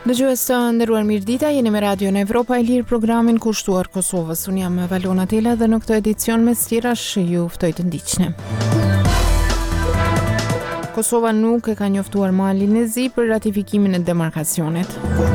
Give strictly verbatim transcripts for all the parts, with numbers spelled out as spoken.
Dëgjues të nderuar, mirëdita, jeni me Radio në Evropa e Lirë, programin kushtuar Kosovës. Unë jam Valona Tela dhe në këtë edicion me stirash ju ftoj të ndiqni. Kosova nuk e ka njoftuar Malin e Zi për ratifikimin e demarkacionit.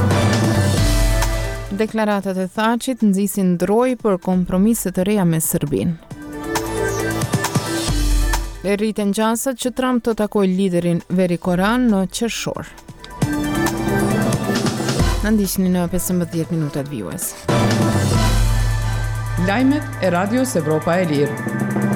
Deklaratat e Thaqit nxisin ndroj për kompromise të reja me Serbinë. E rriten gjasat që Trump të takoj liderin Veri Koran në qershor. Në ndiqni në pesëmbëdhjetë minutat vijues. Lajmet e Radios Evropa e Lirë.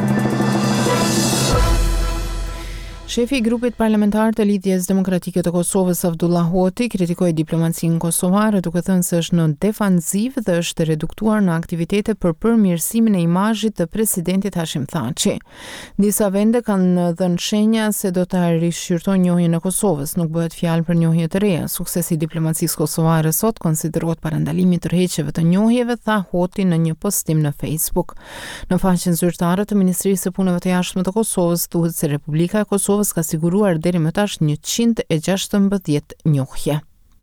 Shefi i grupit parlamentar të Lidhjes Demokratike të Kosovës, Avdullah Hoti, kritikoi diplomacinë kosovare duke thënë se është në defanziv dhe është reduktuar në aktivitete për përmirësimin e imazhit të presidentit Hashim Thaçi. Disa vende kanë dhënë shenja se do të rishqyrtojnë njohjen e Kosovës, nuk bëhet fjalë për njohje të reja. Suksesi i diplomacisë kosovare sot konsiderohet parandalimi i tërheqjeve të njohjeve, tha Hoti në një postim në Facebook. Në faqen zyrtare të Ministrisë së Punëve të Jashtme të Kosovës thuhet se Republika e Kosovës ka siguruar deri më tash njëqind e gjashtëmbëdhjetë njohje.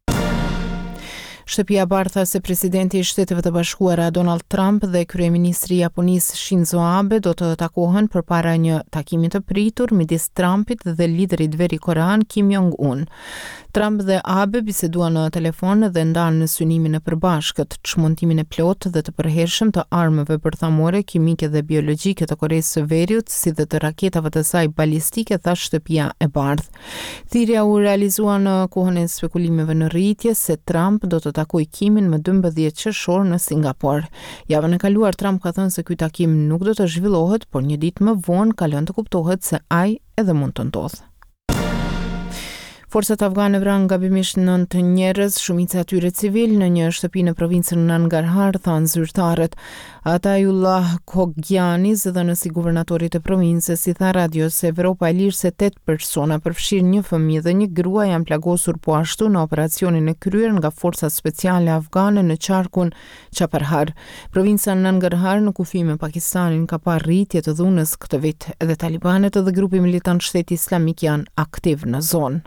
Shtëpia Bardh tha se presidenti i Shteteve të Bashkuara Donald Trump dhe kryeministri i Japonisë Shinzo Abe do të takohen përpara një takimi të pritur midis Trumpit dhe liderit Veri Koran Kim Jong-un. Trump dhe Abe biseduan në telefon dhe ndanë në synimin e përbashkët, çmontimin e plotë dhe të përhershëm të armëve bërthamore, kimike dhe biologjike të Koresë së Veriut, si dhe të raketave të saj balistike, tha Shtëpia e Bardh. Thirrja u realizua në kohën e spekulimeve në rritje se Trump do të takoj Kimin më dymbëdhjetë qershor në Singapur. Javën e kaluar Trump ka thënë se ky takim nuk do të zhvillohet, por një ditë më vonë ka lënë të kuptohet se ai edhe mund të ndodhë. Forcat afgane vranë gabimisht nëntë njerëz, shumica e tyre civil, në një shtëpi në provincën Nangarhar, thanë zyrtarët. Atayullah Khoggianis, dhënësi guvernatorit e provincës, i tha Radios Evropa e Lirë se tetë persona, përfshirë një fëmijë dhe një grua, janë plagosur po ashtu në operacionin e kryer nga forcat speciale afgane në qarkun Çaparhar. Provinca Nangarhar në kufi me Pakistanin ka parë rritje të dhunës këtë vit, edhe talibanët dhe grupi militant Shteti Islamik janë aktiv në zonë.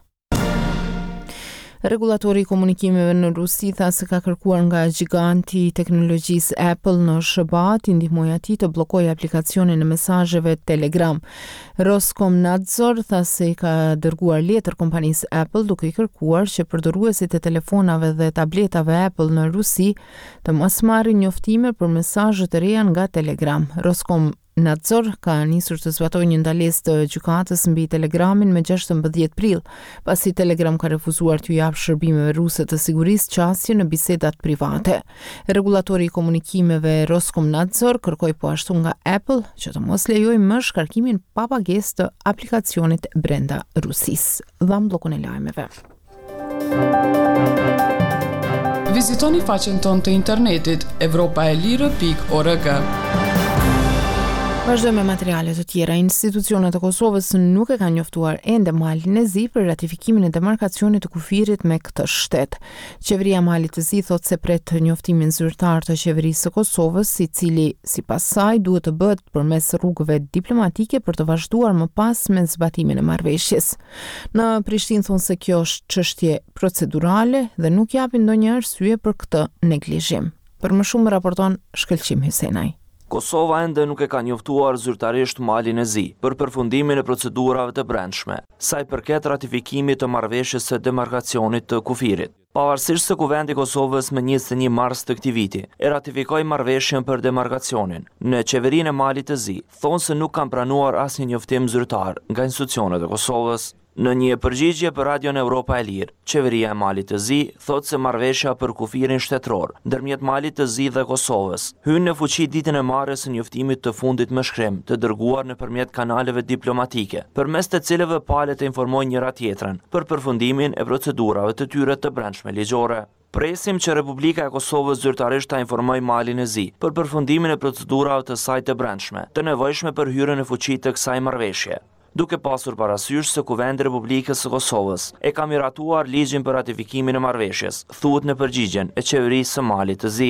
Regulatori i komunikimeve në Rusi tha se ka kërkuar nga giganti i teknologjisë Apple në S B A të ndihmojë atij të bllokojë aplikacionin e mesazheve Telegram. Roskomnadzor tha se i ka dërguar letër kompanisë Apple duke i kërkuar që përdoruesit e telefonave dhe tabletave Apple në Rusi të mos marrin njoftime për mesazhe të reja nga Telegram. Roskom Nadzor ka nisur të zbatojë një ndalesë të gjykatës mbi Telegramin me gjashtëmbëdhjetë prill, pasi Telegram ka refuzuar t'u japë shërbimeve ruse të sigurisë qasje në bisedat private. Regulatori i komunikimeve Roskomnadzor kërkoi po ashtu nga Apple që të mos lejojë më shkarkimin pa pagesë të aplikacionit brenda Rusisë. Dham bllokun e lajmeve. Vizitoni faqen tonë të internetit evropaelire pikë org. Vazhdojmë me materiale të tjera. Institucionet e Kosovës nuk e kanë njoftuar ende Malin e Zi për ratifikimin e demarkacionit të kufirit me këtë shtet. Qeveria e Malit të Zi thotë se pret njoftimin zyrtar të qeverisë së Kosovës, i cili sipas saj duhet të bëhet përmes rrugëve diplomatike për të vazhduar më pas me zbatimin e marrëveshjes. Në Prishtinë thonë se kjo është çështje procedurale dhe nuk japin ndonjë arsye për këtë neglizhim. Për më shumë raporton Shkëlqim Hysenaj. Kosova ende nuk e ka njoftuar zyrtarisht Malin e Zi për përfundimin e procedurave të brendshme, sa i përket ratifikimit të marrëveshjes së demarkacionit të kufirit. Pavarësisht se Kuvendi i Kosovës më njëzet një mars të këtij viti e ratifikoi marrëveshjen për demarkacionin, në qeverinë e Malit të Zi thonë se nuk kanë pranuar asnjë njoftim zyrtar nga institucionet e Kosovës. Në një përgjigje për Radion Evropa e Lirë, qeveria e Malit të Zi thotë se marrëveshja për kufirin shtetëror ndërmjet Malit të Zi dhe Kosovës hyn në fuqi ditën e marrjes së njoftimit të fundit me shkrim të dërguar nëpërmjet kanaleve diplomatike, përmes të cilëve palët të informojnë njëra tjetrën për përfundimin e procedurave të tyre të brendshme ligjore. Presim që Republika e Kosovës zyrtarisht ta informojë Malin e Zi për përfundimin e procedurave të saj të brendshme, të nevojshme për hyrjen në fuqi të kësaj marrëveshje, duke pasur parasysh se Kuvendi i Republikës së Kosovës e ka miratuar ligjin për ratifikimin e marrëveshjes, thuhet në përgjigjen e qeverisë së Malit të Zi.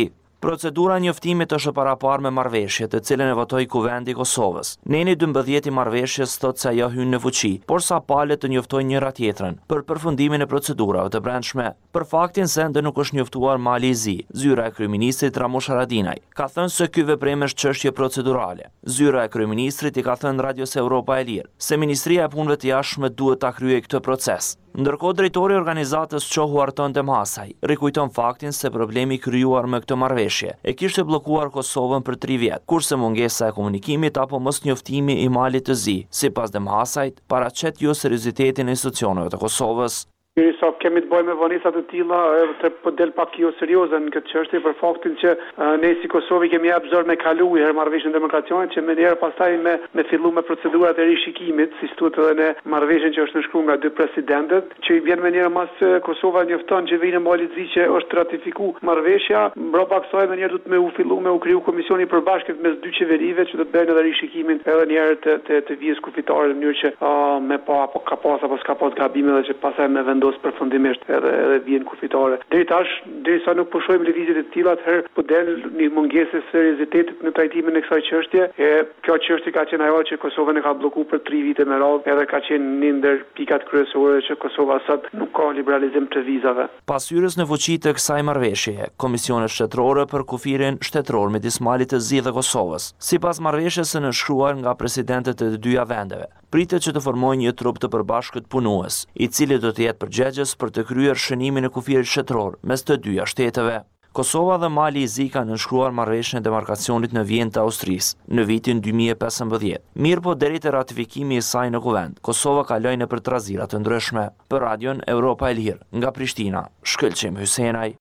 Procedura e njoftimit është e paraparë me marrëveshje, të cilën e votoi Kuvendi i Kosovës. Neni dymbëdhjetë i marrëveshjes thotë se ajo hyn në fuqi, por sa palët të njoftojnë njëra tjetrën për përfundimin e procedurave të brendshme. Për faktin se ende nuk është njoftuar Mali i Zi, zyra e kryeministrit Ramush Haradinaj ka thënë se ky veprim është çështje procedurale. Zyra e kryeministrit i ka thënë Radios Evropa e Lirë se Ministria e Punëve të Jashtme duhet ta kryejë këtë proces. Ndërkohë drejtori i organizatës Qohu Arton Demhasaj rikujton faktin se problemi krijuar me këtë marrëveshje e kishte bllokuar Kosovën për tri vjet, kurse mungesa e komunikimit apo mosnjoftimi i Malit të Zi, sipas Demhasajt, paraqet jo seriozitetin e institucioneve të Kosovës. Sa kemi të bëjmë me vonesa të tilla, të po del pak jo serioze në këtë çështje për faktin që ne si Kosovë kemi hap zor me kalu herë marrëveshjen demokracione që më herë pastaj me me fillu me procedurat e rishikimit, si thuhet edhe në marrëveshjen që është nënshkruar nga dy presidentët, që i vjen më herë mas Kosova njofton që vinë Mali i Zi që është ratifikuar marrëveshja, mbrapa kësaj më herë do të më u fillu me u kriju komisioni i përbashkët mes dy qeverive që do të bëjnë edhe rishikimin edhe një herë të të, të vijës kufitare në mënyrë që uh, me pa apo ka pas apo s'ka pas gabime dhe që pastaj me vendos përfundimisht edhe edhe vjen kufitare. Deri tash, derisa nuk po shohim lëvizjet e tilla, atëherë po del një mungesë seriozitetit në trajtimin e kësaj çështje. E kjo çështje ka qenë ajo që Kosova ne ka bllokuar për tri vite me radhë, edhe ka qenë një ndër pikat kryesore që Kosova sot nuk ka liberalizim të vizave. Pas hyrjes në fuqi të kësaj marrëveshjeje, Komisione shtetërore për kufirin shtetëror midis Malit të Zi dhe Kosovës, sipas marrëveshjes së nënshkruar nga presidentët e të dyja vendeve, pritet që të formojë një trup të përbashkët punues, i cili do të jetë përgjegjës për të kryer shënimin e kufirit shtetëror mes të dyja shteteve. Kosova dhe Mali i Zi kanë nënshkruar marrëveshjen e demarkacionit në Vjenë të Austrisë në vitin dy mijë e pesëmbëdhjetë. Mirë po deri te ratifikimi i saj në Kuvend, Kosova kaloi nëpër trazira të ndryshme. Për Radion Evropa e Lirë, nga Prishtina, Shkëlqim Hysenaj.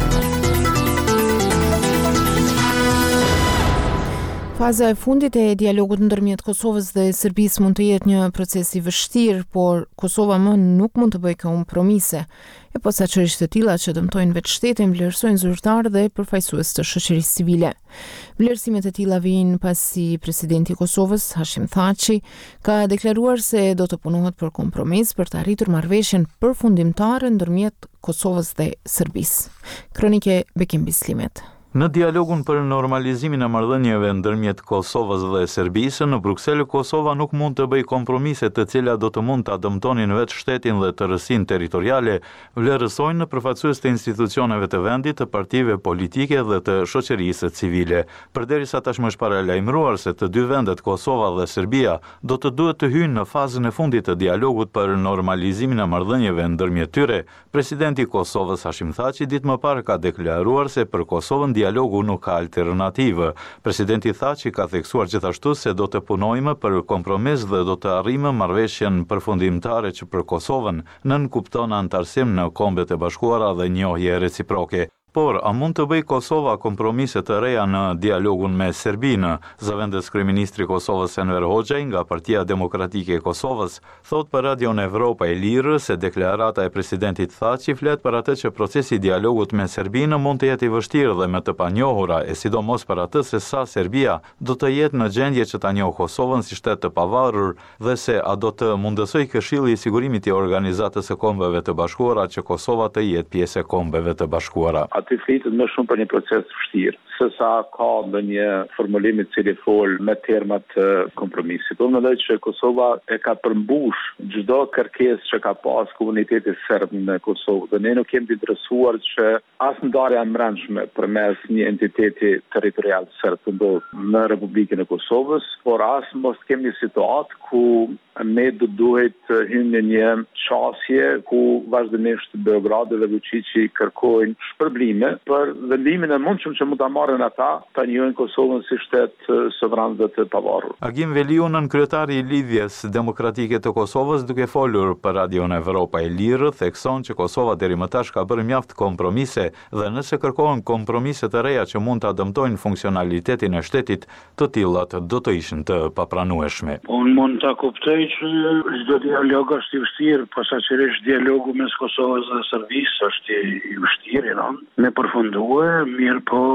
Faza e fundit e dialogut ndërmjet Kosovës dhe Serbisë mund të jetë një proces i vështirë, por Kosova më nuk mund të bëjë kompromise. E posaçërisht të tilla që dëmtojnë vetë shtetin, vlerësojnë zyrtarë dhe përfaqësues të shoqërisë civile. Vlerësimet e tilla vijnë pasi presidenti i Kosovës, Hashim Thaçi, ka deklaruar se do të punohet për kompromis për të arritur marrëveshjen përfundimtare ndërmjet Kosovës dhe Serbisë. Kronike Bekim Bislimet. Në dialogun për normalizimin e marrëdhënieve ndërmjet Kosovës dhe Serbisë, në Bruksel, Kosova nuk mund të bëjë kompromise të cilat do të mund ta dëmtonin vetë shtetin dhe tërësinë territoriale, vlerësojnë përfaqësues të institucioneve të vendit, të partive politike dhe të shoqërisë civile. Përderisa tashmë është paralajmëruar se të dy vendet, Kosova dhe Serbia, do të duhet të hyjnë në fazën e fundit të dialogut për normalizimin e marrëdhënieve ndërmjet tyre, presidenti i Kosovës Hashim Thaçi ditë më parë ka deklaruar se për Kosovën dialogu nuk ka alternativë. Presidenti Thaçi ka theksuar gjithashtu se do të punojmë për kompromis dhe do të arrijmë marrëveshjen përfundimtare që për Kosovën nënkupton antarësim në Kombet e Bashkuara dhe njohje reciproke. Por, a mund të bëj Kosova kompromise të reja në dialogun me Serbinë? Zëvendës kryeministri i Kosovës Enver Hoxha nga Partia Demokratike e Kosovës thot për Radion Evropa e Lirë se deklarata e presidentit Thaçi flet për atë që procesi i dialogut me Serbinë mund të jetë i vështirë dhe me të panjohura, e sidomos për atë se sa Serbia do të jetë në gjendje që ta njohë Kosovën si shtet të pavarur dhe se a do të mundësoj Këshilli i Sigurimit i Organizatës së Kombeve të Bashkuara që Kosova të jetë pjesë e Kombeve të Bashkuara. Aty flitet më shumë për një proces të vështirë, se sa ka ndonjë formulim i cili fol me terma të kompromisit. Unë mendoj që Kosova e ka përmbush çdo kërkesë që ka pas komuniteti serb në Kosovë. Dhe ne nuk kemi interesuar që as ndarja e brendshme përmes një entiteti territorial serb të ndodhë në Republikën e Kosovës, por as mos kemi situatë ku ne do duhet të hyjmë në një çështje ku vazhdimisht Beogradi dhe Vučići kërkojnë shpërblime për vendimin e mundshëm që mund ta marrin ata ta njohin Kosovën si shtet sovran dhe të pavarur. Agim Veliunën, kryetari i Lidhjes Demokratike të Kosovës, duke folur për Radion Evropa e Lirë, thekson që Kosova deri më tash ka bërë mjaft kompromise dhe nëse kërkohen kompromise të reja që mund ta dëmtojnë funksionalitetin e shtetit, të tillat do të ishin të papranueshme. Unë mund ta kuptoj që çdo dialog është i vështirë, posaçërisht dialogu mes Kosovës dhe Serbisë është i vështirë, no? Me përfundue, mirë po për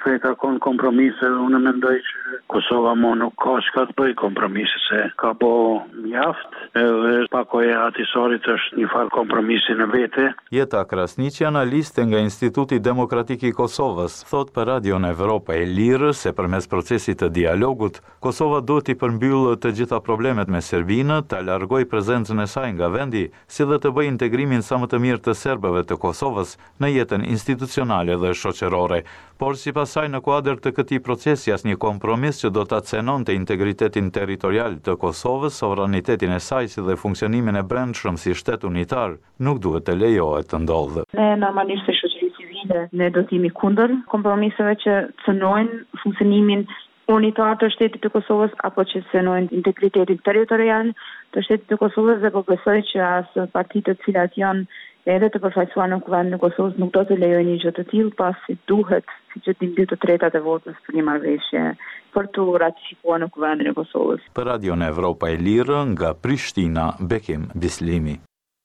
e ka kon kompromise, unë mendoj që Kosova mo nuk ka çka të bëj kompromise, se ka bo mjaft, edhe pakoja atisorit është një farë kompromisi në vete. Jeta Krasniqi, analiste nga Instituti Demokratik i Kosovës, thot për Radion Evropa e Lirë se përmes procesit të dialogut, Kosova duhet i përmbyllë të gjitha problemet me Serbinë, të largoj prezencën e saj nga vendi, si dhe të bëj integrimin sa më të mirë të serbëve të Kosovës në jetën institucionale dhe shoqërore. Por si pasaj në kuadër të këtij procesi asnjë kompromis që do ta cenonte integritetin territorial të Kosovës, sovranitetin e saj si dhe funksionimin e brendshëm si shtet unitar, nuk duhet të lejohet të ndodhë. Ne normalisht si shoqëri civile ne do të jemi kundër kompromiseve që cënojnë funksionimin unitar të shtetit të Kosovës apo që cënojnë integritetin territorial të shtetit të Kosovës, dhe po besoj që as partitë të cilat janë edhe të përfaqësuar në Kuvendin e Kosovës nuk do të lejojnë një gjë të tillë, pasi duhet, siç e dinë dy të tretat e votës për një marrëveshje për të ratifikuar në Kuvendin e Kosovës. Për Radion Evropa e Lirë nga Prishtina, Bekim Bislimi.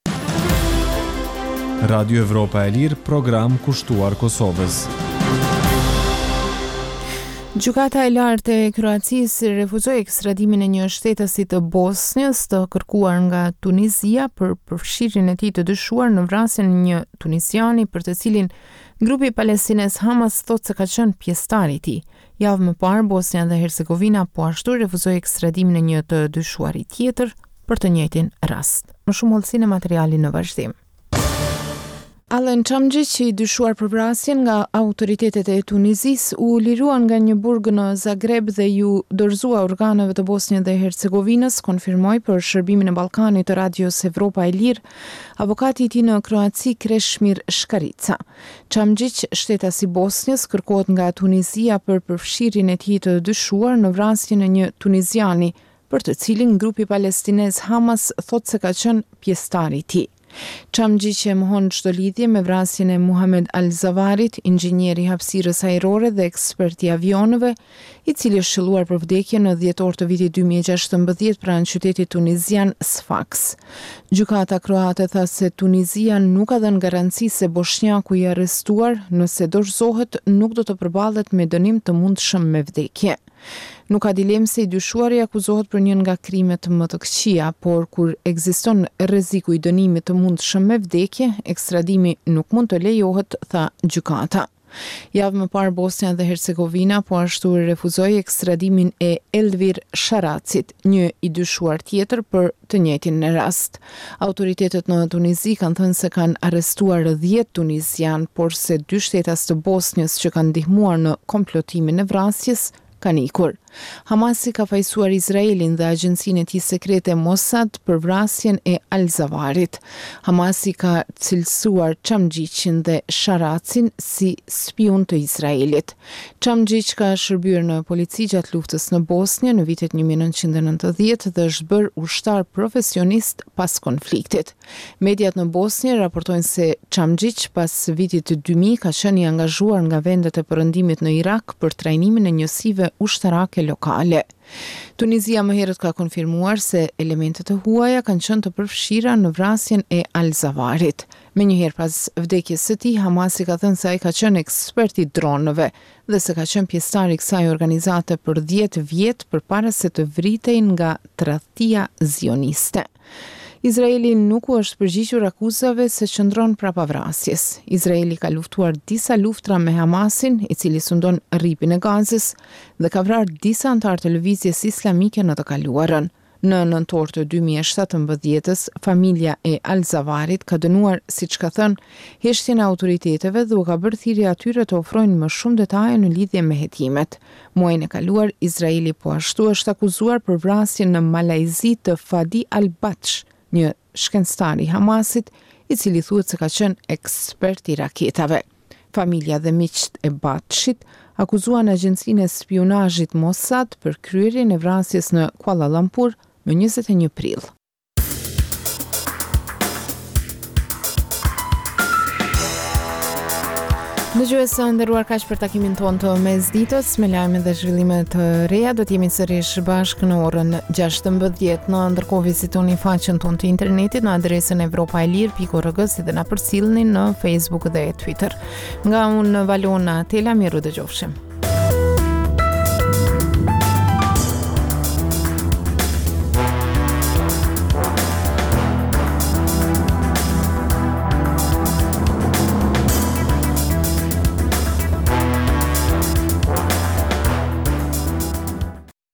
Radio Evropa e Lirë, program kushtuar Kosovës. Gjykata e lartë e Kroacisë refuzoi ekstradimin e një shtetësit të Bosnjës të kërkuar nga Tunizia për përfshirjen e tij të dyshuar në vrasjen e një tunisiani për të cilin grupi palestines Hamas thotë se ka qenë pjesëtar i tij. Javë më parë, Bosnia dhe Hercegovina po ashtu refuzoi ekstradimin e një të dyshuarit tjetër për të njëjtin rast. Më shumë hollësi në materialin në vazhdim. Alen Çamxhiç, i dyshuar për vrasjen nga autoritetet e Tunizis, u liruan nga një burg në Zagreb dhe ju dorëzua organeve të Bosnjës dhe Hercegovinës, konfirmoi për shërbimin e Ballkanit të Radios Evropa e Lirë avokati i tij në Kroaci, Kreshmir Shkarica. Çamxhiç, shtetasi i Bosnjës, kërkohet nga Tunizia për përfshirjen e tij të dyshuar në vrasjen e një tuniziani, për të cilin grupi palestinez Hamas thotë se ka qenë pjesëtar i tij. Çamxhiç e mohon çdo lidhje me vrasjen e Muhamed Al-Zavarit, inxhinier i hapësirës ajrore dhe ekspert i avionëve, i cili është shëlluar për vdekje në dhjetor të vitit dy mijë e gjashtëmbëdhjetë pranë qytetit tunizian Sfax. Gjykata kroate tha se Tunizia nuk ka dhënë garanci se bosnjaku i arrestuar, nëse dorëzohet, nuk do të përballet me dënim të mundshëm me vdekje. Nuk ka dilemë se i dyshuari akuzohet për një nga krimet më të këqija, por kur ekziston rreziku i dënimit të mundshëm me vdekje, ekstradimi nuk mund të lejohet, tha gjykata. Javë më parë, Bosnia dhe Hercegovina po ashtu refuzoi ekstradimin e Elvir Sharacit, një i dyshuar tjetër për të njëjtin rast. Autoritetet në Tunizi kanë thënë se kanë arrestuar dhjetë tunizian, por se dy shtetas të Bosnjës që kanë ndihmuar në komplotimin e vrasjes kanë ikur. Hamasi ka fajsuar Izraelin dhe agjencinë e tij sekrete Mossad për vrasjen e Al-Zavarit. Hamasi ka cilësuar Çamxhiçin dhe Sharacin si spion të Izraelit. Çamxhiç ka shërbyer në polici gjatë luftës në Bosnjë në vitet një mijë e nëntëqind e nëntëdhjetë dhe është bërë ushtar profesionist pas konfliktit. Mediat në Bosnjë raportojnë se Çamxhiç pas vitit dy mijë ka qenë i angazhuar nga vendet e perëndimit në Irak për trajnimin e njësive ushtarake lokale. Tunizia më herët ka konfirmuar se elementet e huaja kanë qenë të përfshira në vrasjen e Al-Zavarit. Menjëherë pas vdekjes së tij, Hamasi ka thënë se ai ka qenë ekspert i dronëve dhe se ka qenë pjesëtar i kësaj organizate për dhjetë vjet përpara se të vritej nga tradhtia zioniste. Izraeli nuk u është përgjigjur akuzave se qëndron prapa vrasjes. Izraeli ka luftuar disa luftra me Hamasin, i cili sundon rripin e Gazës, dhe ka vrarë disa antar të lëvizjes islamike në të kaluarën. Në nëntor të dy mijë e shtatëmbëdhjetës, familja e Al-Zavarit ka dënuar, siç ka thënë, heshtjen e autoriteteve dhe u ka bërë thirrje atyre të ofrojnë më shumë detaje në lidhje me hetimet. Muajin e kaluar, Izraeli po ashtu është akuzuar për vrasjen në Malajzi të Fadi Al-Batsh, një shkencëtar i Hamasit, i cili thuhet se ka qenë ekspert i raketave. Familja dhe miqt e Batshit akuzuan agjencinë e spionazhit Mossad për kryerjen e vrasjes në Kuala Lumpur më njëzet e një prill. Dëgjues të nderuar, kaq për takimin tonë të mesditës, me lajme dhe zhvillime të reja do të jemi sërish bashkë në orën gjashtëmbëdhjetë. Në ndërkohë vizitoni faqen tonë të internetit në adresën evropa e lirë pikë org si dhe na përcjellni në Facebook dhe Twitter. Nga unë Valona Tela, miru dëgjofshim.